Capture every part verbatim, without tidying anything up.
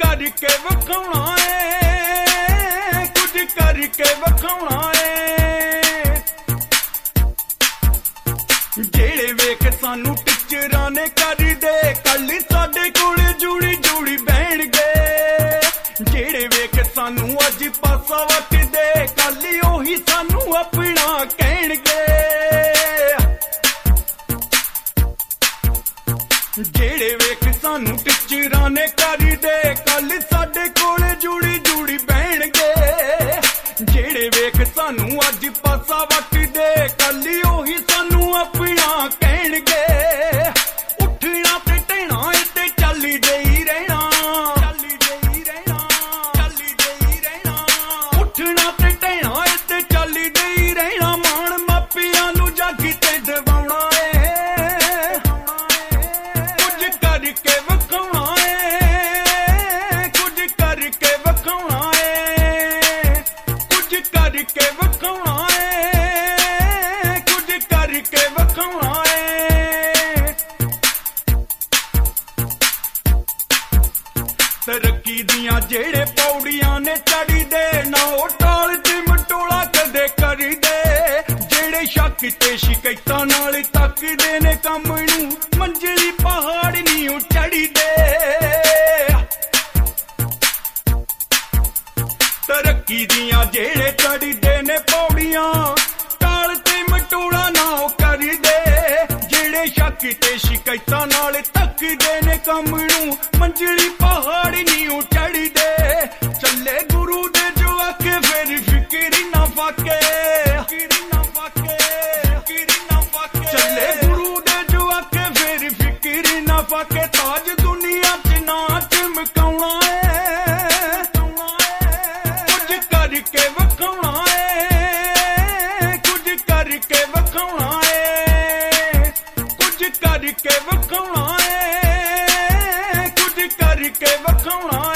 करके विखाउणा है, कुछ करके विखाउणा है। जेड़े वेख सानू टिचरां ने कर दे कल साडे कोल जुड़ी जुड़ी बहणगे। जेड़े वेख सानू अज पासा वट दे कल ओही सानू अपना कहणगे। जेड़े वेख सानू टिचरां ने कर दे कल साडे कोल जुड़ी जुड़ी बहणगे। जेड़े वेख सानू अज पासा वट दे कल ओही सानू अपना कहणगे। उठना ते टहना ते चली जई रहना, चली जई रहना, चली जई रहना। उठना ते टहना ते चली जई रहना। मान मापियां नू जग ते दवाउणा है, कुछ करके विखाउणा है, कुछ करके विखाउणा है, कुछ करके विखाउणा है, कुछ करके विखाउणा है। तरक्की दियां जेड़े पौड़ियां ने चढ़ी दे ना ओ टाल ते मटोला कदे करी दे। जेड़े शक ते शिकायतां नाल तकदे ने कम नू मंजिली पहाड़ नी ओ चढ़ी दे। तरक्की दियां जेड़े चढ़ी दे ने पौड़ियां टाल ते मटोला ना ओ करी दे। जेड़े शक ते शिकायतां नाल तकदे ने कम नू मंजिली पहाड़ नी ओ चढ़ी दे। चले गुरु दे जो आखे फिर फिक्री ना फाके, फिक्री ना फाके, फिक्री ना फाके। चले गुरु दे जो आखे फिर फिक्री ना फाके। ताज दुनिया च ना चमकाउणा है, कुछ करके विखाउणा है, कुछ करके विखाउणा है, कुछ करके विखाउणा है, कुछ करके विखाउणा है।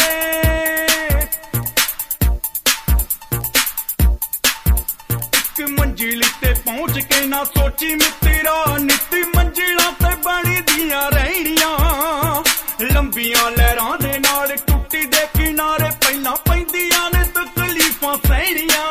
एक मंजिल ते पहुंच के ना सोची मित्रा नित मंजिलां ते बनी दियां रहणियां। लंबियां लहरां दे नाल टुੱਟੀ दे किनारे पहलां पैंदियां ने तकलीफां सहणियां।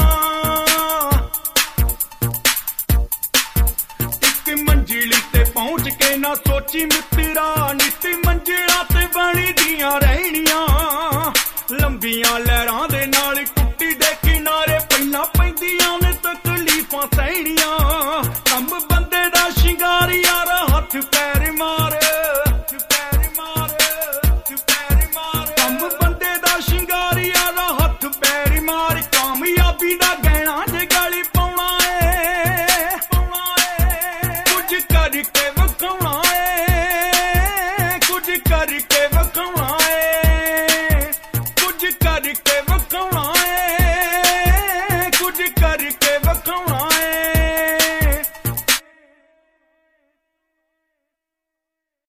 एक मंजिल ते पहुंच के ना सोची मित्रा नित मंजिलां ते बनी दियां रहणियां। लंबियां लहरां दे नाल टुੱਟੀ दे किनारे पहलां पैंदियां ने तकलीफां सहणियां। कम बंदे दा शिंगार यार हथ पैर मार, हथ पैर मार, हथ पैर मार। कम बंदे दा शिंगार यार हथ पैर मार। कामयाबी दा गहना जे गली पाउणा है, पाउणा है, कुछ करके विखाउणा है, कुछ करके विखाउणा है, कुछ करके विखाउणा है, कुछ करके